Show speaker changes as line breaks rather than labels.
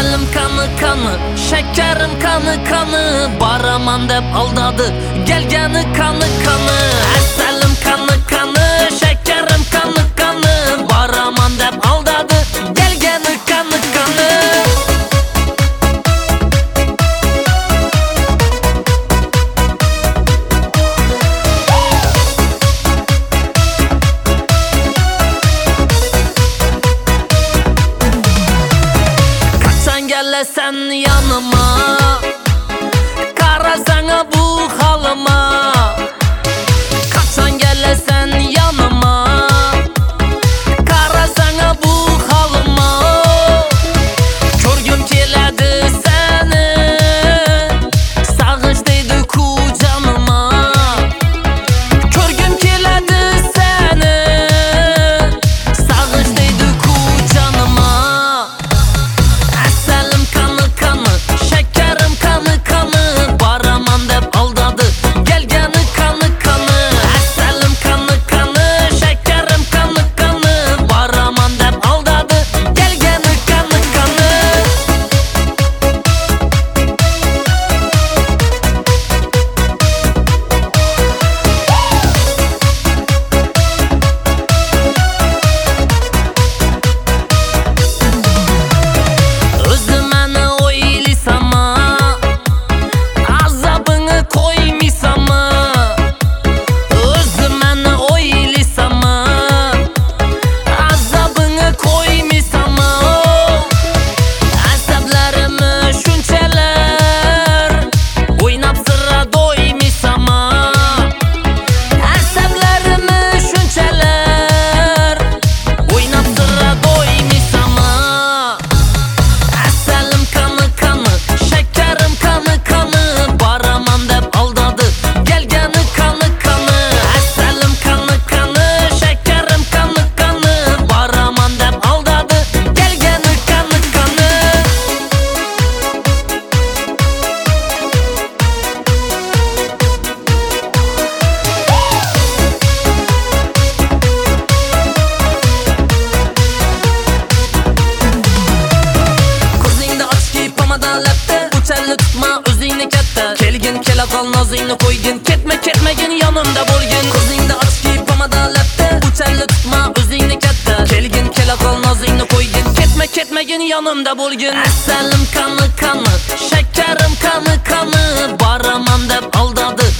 Asalim kanı, şekerim kanı, baraman deb aldadı, gelgeni kanı. Asalim kanı, şekerim kanı, baraman deb aldadı, gelgeni kanı. Sen yanıma, karasana bu halıma. Kaçan gelesen yanıma, karasana bu halıma. Körgüm keledi seni, sağış deydi ku canıma. Körgüm keledi seni, sağış deydi ku canıma. Asalim şekerim kanı, baraman deb aldadı, gelgeni kanı. Asalim kanı, şekerim kanı, baraman deb aldadı, gelgeni kanı. Özümeni oylisama, azabını koymisama. Özümeni oylisama, azabını koymisama. Asablarımı şunçalar, oynap sıra doymisama. Asablarımı şunçalar, oynap sıra doymisama. Asalim kanı, şekerim kanı, baraman deb aldadı, gelgeni kanı. Asalim kanı, şekerim kanı, baraman deb aldadı, gelgeni kanı. Ko'zingni ochki pomada labda, o'chalni tutma o'zingni katta. Kelgin kela qol nozingni qo'ygin, ketmagin yonimda bo'lgin. Ko'zingni ochki pomada labda, o'chalni tutma o'zingni katta. Kelgin kela qol nozingni qo'ygin, ketmagin yonimda bo'lgin. Asalim kanı, şekerim kanı, baraman deb aldadı,